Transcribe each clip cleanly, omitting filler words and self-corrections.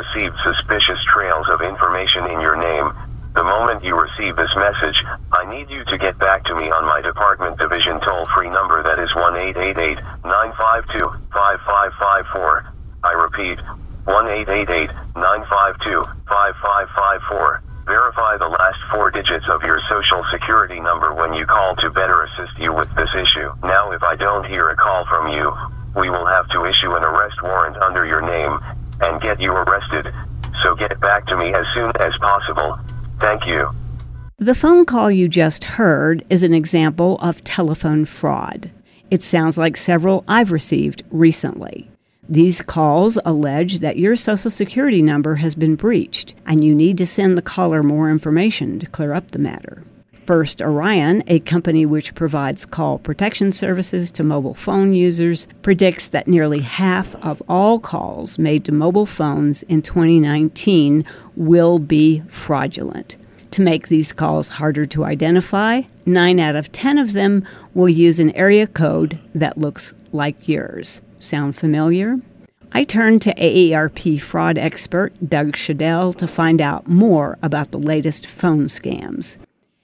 received suspicious trails of information in your name. The moment you receive this message, I need you to get back to me on my department division toll-free number, that is 1-888-952-5554. I repeat, 1-888-952-5554. Verify the last 4 digits of your social security number when you call to better assist you with this issue. Now, if I don't hear a call from you, we will have to issue an arrest warrant under your name and get you arrested. So get back to me as soon as possible. Thank you. The phone call you just heard is an example of telephone fraud. It sounds like several I've received recently. These calls allege that your Social Security number has been breached, and you need to send the caller more information to clear up the matter. First Orion, a company which provides call protection services to mobile phone users, predicts that nearly half of all calls made to mobile phones in 2019 will be fraudulent. To make these calls harder to identify, 9 out of 10 of them will use an area code that looks like yours. Sound familiar? I turned to AARP fraud expert Doug Shadell to find out more about the latest phone scams.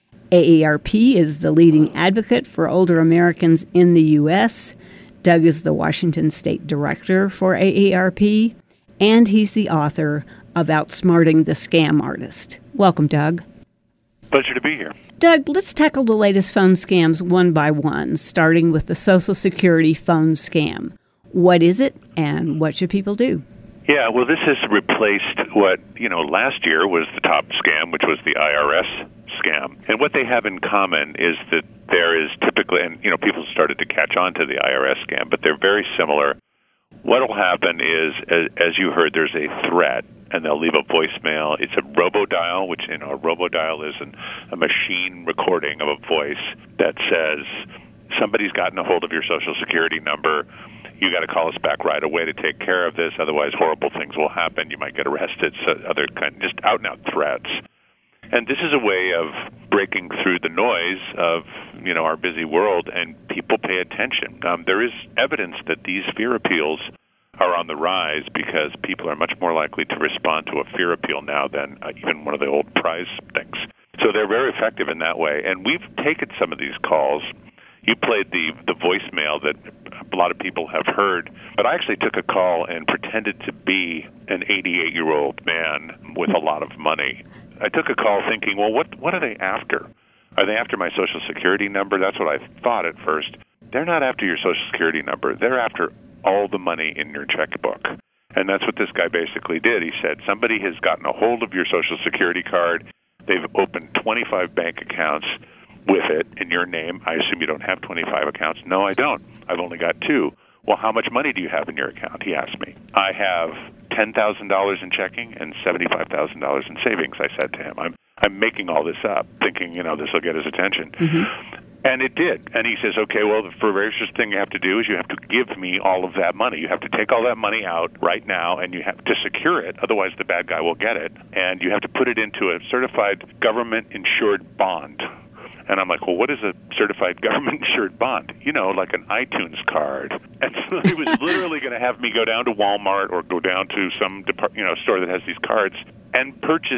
AARP is the leading advocate for older Americans in the U.S. Doug is the Washington State Director for AARP, and he's the author of Outsmarting the Scam Artist. Welcome, Doug. Pleasure to be here. Doug, let's tackle the latest phone scams one by one, starting with the Social Security phone scam. What is it, and what should people do? Yeah, well, this has replaced what, last year was the top scam, which was the IRS scam. And what they have in common is that there is typically, and, people started to catch on to the IRS scam, but they're very similar. What will happen is, as you heard, there's a threat, and they'll leave a voicemail. It's a robodial, which, a robodial is a machine recording of a voice that says, somebody's gotten a hold of your Social Security number. You got to call us back right away to take care of this. Otherwise, horrible things will happen. You might get arrested. So other kind, just out and out threats. And this is a way of breaking through the noise of our busy world, and people pay attention. There is evidence that these fear appeals are on the rise because people are much more likely to respond to a fear appeal now than even one of the old prize things. So they're very effective in that way. And we've taken some of these calls. You played the voicemail that a lot of people have heard, but I actually took a call and pretended to be an 88-year-old man with a lot of money. I took a call thinking, well, what are they after? Are they after my Social Security number? That's what I thought at first. They're not after your Social Security number. They're after all the money in your checkbook. And that's what this guy basically did. He said, somebody has gotten a hold of your Social Security card. They've opened 25 bank accounts with it in your name. I assume you don't have 25 accounts. No, I don't. I've only got 2. Well, how much money do you have in your account? He asked me. I have $10,000 in checking and $75,000 in savings, I said to him. I'm making all this up, thinking, this will get his attention. Mm-hmm. And it did. And he says, okay, well, the first thing you have to do is you have to give me all of that money. You have to take all that money out right now, and you have to secure it. Otherwise, the bad guy will get it. And you have to put it into a certified government-insured bond. And I'm like, well, what is a certified government-insured bond? Like an iTunes card. And so he was literally going to have me go down to Walmart or go down to some store that has these cards and purchase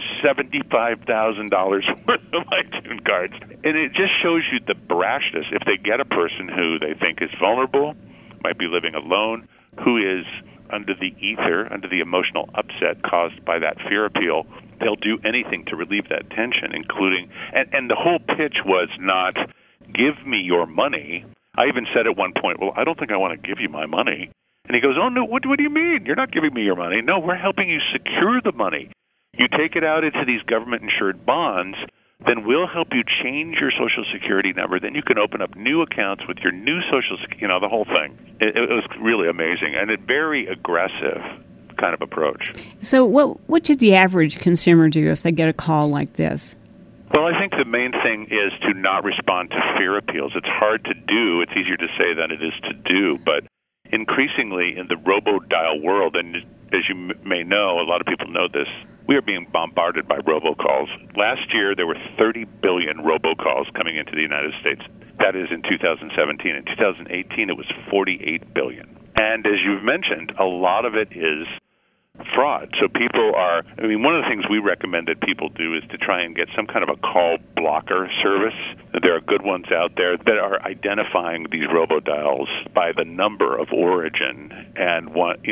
$75,000 worth of iTunes cards. And it just shows you the brashness. If they get a person who they think is vulnerable, might be living alone, who is under the ether, under the emotional upset caused by that fear appeal, they'll do anything to relieve that tension, including, and the whole pitch was not, give me your money. I even said at one point, well, I don't think I want to give you my money. And he goes, oh, no, what do you mean? You're not giving me your money. No, we're helping you secure the money. You take it out into these government-insured bonds, then we'll help you change your Social Security number. Then you can open up new accounts with your new Social Security, the whole thing. It was really amazing and a very aggressive kind of approach. So what should the average consumer do if they get a call like this? Well, I think the main thing is to not respond to fear appeals. It's hard to do. It's easier to say than it is to do. But increasingly in the robo-dial world, and as you may know, a lot of people know this, we are being bombarded by robocalls. Last year, there were 30 billion robocalls coming into the United States. That is in 2017. In 2018, it was 48 billion. And as you've mentioned, a lot of it is fraud. So one of the things we recommend that people do is to try and get some kind of a call blocker service. There are good ones out there that are identifying these robodials by the number of origin. And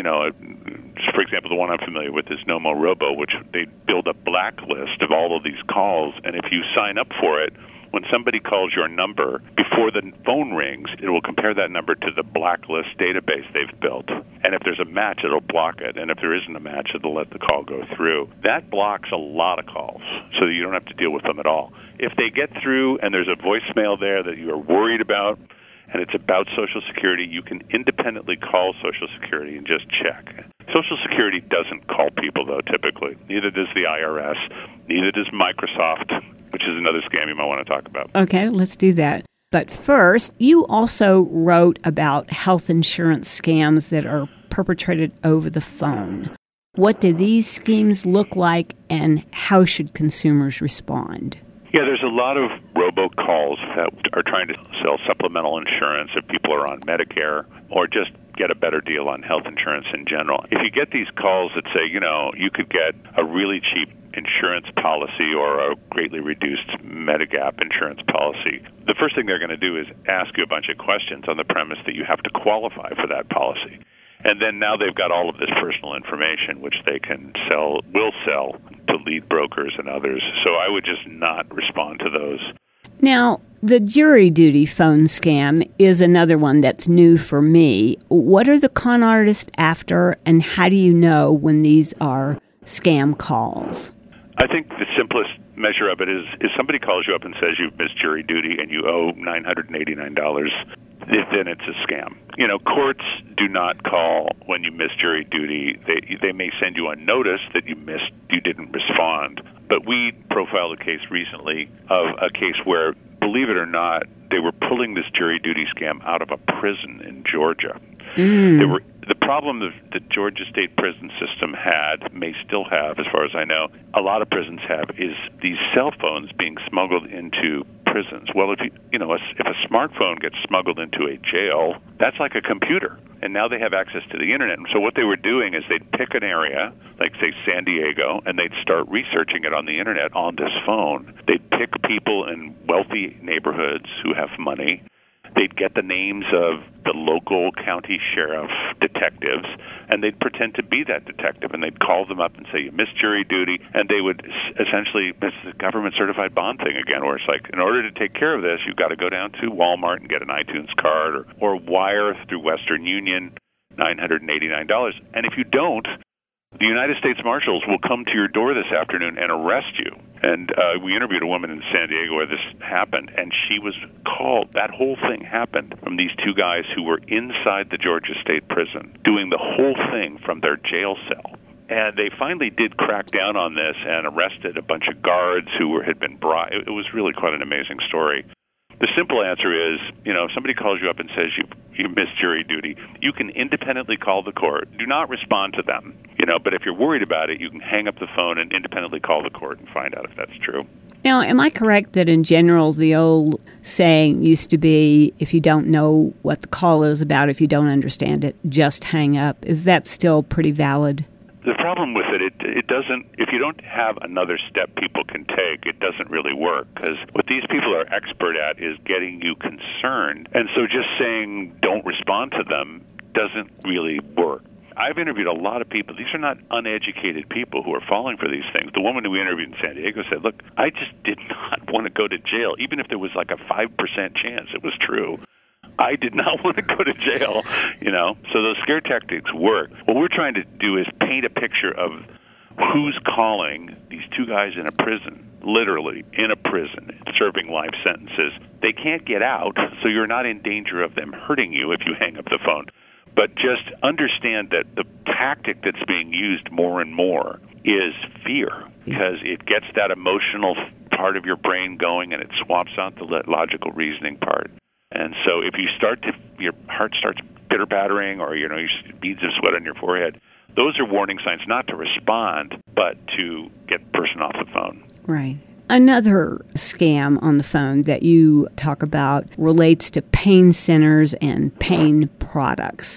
for example, the one I'm familiar with is Nomo Robo, which they build a blacklist of all of these calls. And if you sign up for it, when somebody calls your number, before the phone rings, it will compare that number to the blacklist database they've built. And if there's a match, it'll block it. And if there isn't a match, it'll let the call go through. That blocks a lot of calls, so that you don't have to deal with them at all. If they get through and there's a voicemail there that you are worried about, and it's about Social Security, you can independently call Social Security and just check. Social Security doesn't call people, though, typically. Neither does the IRS. Neither does Microsoft, which is another scam you might want to talk about. Okay, let's do that. But first, you also wrote about health insurance scams that are perpetrated over the phone. What do these schemes look like, and how should consumers respond? Yeah, there's a lot of robocalls that are trying to sell supplemental insurance if people are on Medicare or just get a better deal on health insurance in general. If you get these calls that say, you could get a really cheap insurance policy or a greatly reduced Medigap insurance policy, the first thing they're going to do is ask you a bunch of questions on the premise that you have to qualify for that policy. And then now they've got all of this personal information, which they will sell to lead brokers and others. So I would just not respond to those. Now, the jury duty phone scam is another one that's new for me. What are the con artists after, and how do you know when these are scam calls? I think the simplest measure of it is if somebody calls you up and says you've missed jury duty and you owe $989, then it's a scam. Courts do not call when you miss jury duty. They may send you a notice that you didn't respond. But we profiled a case recently of a case where, believe it or not, they were pulling this jury duty scam out of a prison in Georgia. The problem that the Georgia State prison system may still have, as far as I know, a lot of prisons have, is these cell phones being smuggled into prisons. Well, if a smartphone gets smuggled into a jail, that's like a computer. And now they have access to the internet. And so what they were doing is they'd pick an area, like say San Diego, and they'd start researching it on the internet on this phone. They'd pick people in wealthy neighborhoods who have money. They'd get the names of the local county sheriff detectives, and they'd pretend to be that detective, and they'd call them up and say, you missed jury duty, and they would essentially, it's the government-certified bond thing again, where it's like, in order to take care of this, you've got to go down to Walmart and get an iTunes card, or wire through Western Union, $989. And if you don't, the United States Marshals will come to your door this afternoon and arrest you. And we interviewed a woman in San Diego where this happened, and she was called. That whole thing happened from these two guys who were inside the Georgia State Prison, doing the whole thing from their jail cell. And they finally did crack down on this and arrested a bunch of guards who had been brought. It was really quite an amazing story. The simple answer is, if somebody calls you up and says you missed jury duty, you can independently call the court. Do not respond to them, but if you're worried about it, you can hang up the phone and independently call the court and find out if that's true. Now, am I correct that in general the old saying used to be, if you don't know what the call is about, if you don't understand it, just hang up? Is that still pretty valid? The problem with it doesn't, if you don't have another step people can take, it doesn't really work, because what these people are expert at is getting you concerned. And so just saying don't respond to them doesn't really work. I've interviewed a lot of people. These are not uneducated people who are falling for these things. The woman who we interviewed in San Diego said, look, I just did not want to go to jail, even if there was like a 5% chance it was true. I did not want to go to jail, So those scare tactics work. What we're trying to do is paint a picture of who's calling these two guys in a prison, literally in a prison, serving life sentences. They can't get out, so you're not in danger of them hurting you if you hang up the phone. But just understand that the tactic that's being used more and more is fear, because it gets that emotional part of your brain going and it swaps out the logical reasoning part. And so if you your heart starts pitter-pattering or, beads of sweat on your forehead, those are warning signs not to respond, but to get the person off the phone. Right. Another scam on the phone that you talk about relates to pain centers and pain products.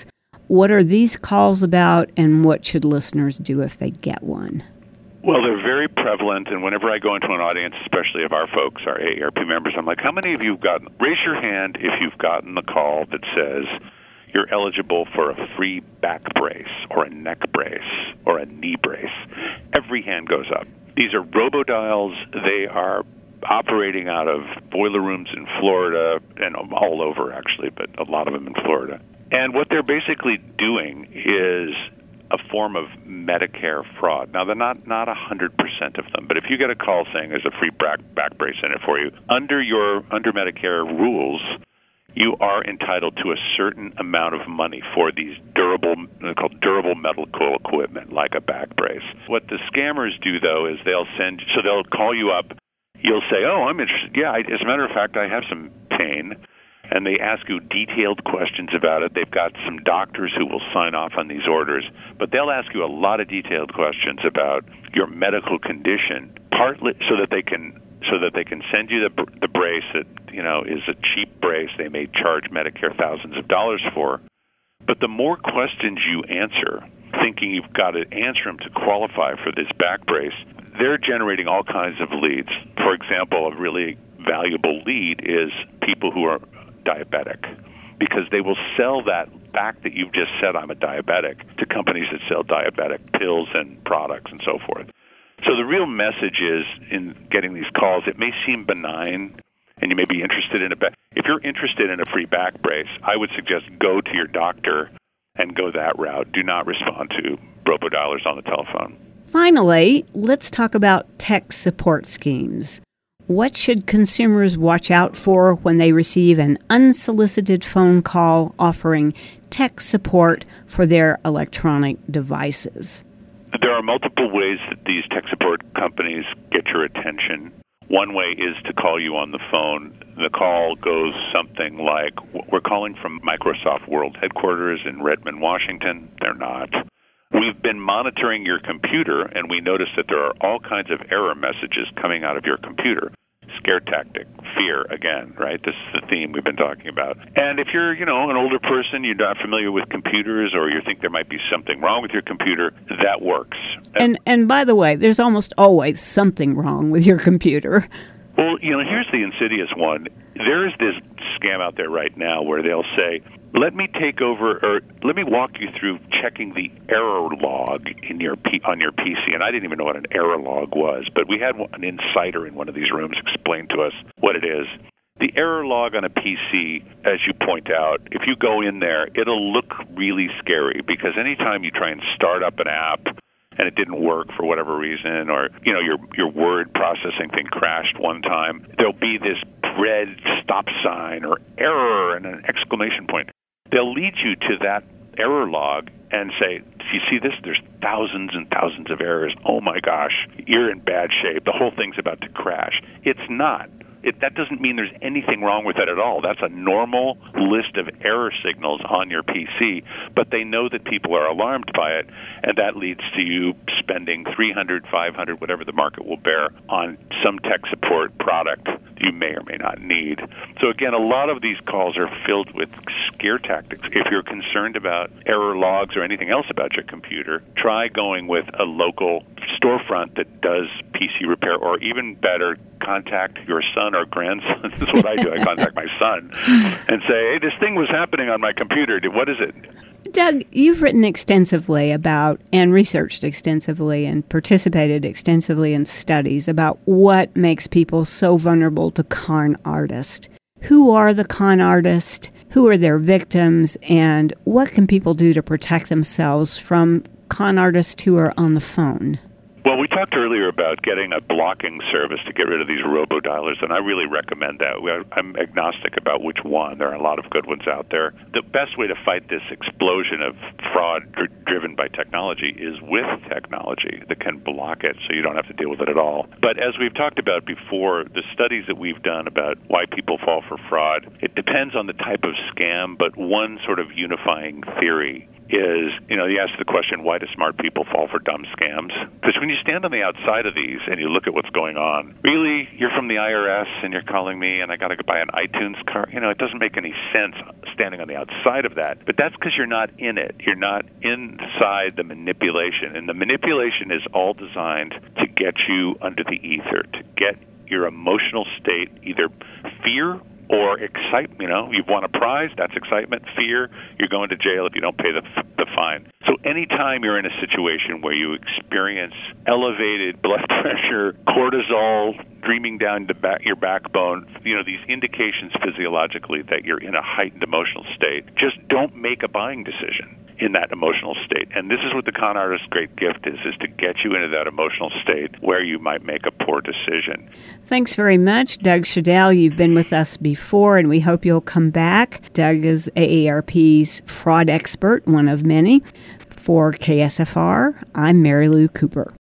What are these calls about, and what should listeners do if they get one? Well, they're very prevalent, and whenever I go into an audience, especially of our folks, our AARP members, I'm like, how many of you have gotten, raise your hand if you've gotten the call that says you're eligible for a free back brace or a neck brace or a knee brace. Every hand goes up. These are robodials. They are operating out of boiler rooms in Florida and all over, actually, but a lot of them in Florida. And what they're basically doing is a form of Medicare fraud. Now, they're not 100% of them, but if you get a call saying there's a free back brace in it for you, under Medicare rules, you are entitled to a certain amount of money for these they're called durable medical equipment, like a back brace. What the scammers do, though, is they'll call you up. You'll say, oh, I'm interested. Yeah, as a matter of fact, I have some pain. And they ask you detailed questions about it. They've got some doctors who will sign off on these orders, but they'll ask you a lot of detailed questions about your medical condition, partly so that they can send you the brace that is a cheap brace. They may charge Medicare thousands of dollars for. But the more questions you answer, thinking you've got to answer them to qualify for this back brace, they're generating all kinds of leads. For example, a really valuable lead is people who are diabetic, because they will sell that fact that you've just said I'm a diabetic to companies that sell diabetic pills and products and so forth. So the real message is, in getting these calls, it may seem benign and you may be interested in if you're interested in a free back brace, I would suggest go to your doctor and go that route. Do not respond to robodialers on the telephone. Finally, let's talk about tech support schemes. What should consumers watch out for when they receive an unsolicited phone call offering tech support for their electronic devices? There are multiple ways that these tech support companies get your attention. One way is to call you on the phone. The call goes something like, we're calling from Microsoft World Headquarters in Redmond, Washington. They're not. We've been monitoring your computer, and we noticed that there are all kinds of error messages coming out of your computer. Scare tactic, fear, again, right? This is the theme we've been talking about. And if you're, an older person, you're not familiar with computers, or you think there might be something wrong with your computer, that works. And by the way, there's almost always something wrong with your computer. Well, here's the insidious one. There is this scam out there right now where they'll say, let me take over, or let me walk you through checking the error log on your PC. And I didn't even know what an error log was, but we had an insider in one of these rooms explain to us what it is. The error log on a PC, as you point out, if you go in there, it'll look really scary, because anytime you try and start up an app and it didn't work for whatever reason, or your word processing thing crashed one time, there'll be this red stop sign or error and an exclamation point. They'll lead you to that error log and say, do you see this? There's thousands and thousands of errors. Oh my gosh, you're in bad shape. The whole thing's about to crash. It's not. That doesn't mean there's anything wrong with it at all. That's a normal list of error signals on your PC, but they know that people are alarmed by it, and that leads to you spending $300, $500, whatever the market will bear, on some tech support product you may or may not need. So again, a lot of these calls are filled with scare tactics. If you're concerned about error logs or anything else about your computer, try going with a local storefront that does PC repair, or even better, contact your son or grandson. This is what I do. I contact my son and say, hey, this thing was happening on my computer. What is it? Doug, you've written extensively about, and researched extensively, and participated extensively in studies about what makes people so vulnerable to con artists. Who are the con artists? Who are their victims? And what can people do to protect themselves from con artists who are on the phone? Well, we talked earlier about getting a blocking service to get rid of these robodialers, and I really recommend that. I'm agnostic about which one. There are a lot of good ones out there. The best way to fight this explosion of fraud driven by technology is with technology that can block it, so you don't have to deal with it at all. But as we've talked about before, the studies that we've done about why people fall for fraud, it depends on the type of scam, but one sort of unifying theory is, you ask the question, why do smart people fall for dumb scams? Because when you stand on the outside of these and you look at what's going on, really, you're from the IRS and you're calling me and I got to buy an iTunes card. It doesn't make any sense standing on the outside of that. But that's because you're not in it. You're not inside the manipulation. And the manipulation is all designed to get you under the ether, to get your emotional state, either fear or excitement. You've won a prize, that's excitement. Fear, you're going to jail if you don't pay the fine. So anytime you're in a situation where you experience elevated blood pressure, cortisol streaming down your backbone, these indications physiologically that you're in a heightened emotional state, just don't make a buying decision in that emotional state. And this is what the con artist's great gift is to get you into that emotional state where you might make a poor decision. Thanks very much, Doug Shadell. You've been with us before, and we hope you'll come back. Doug is AARP's fraud expert, one of many. For KSFR, I'm Mary Lou Cooper.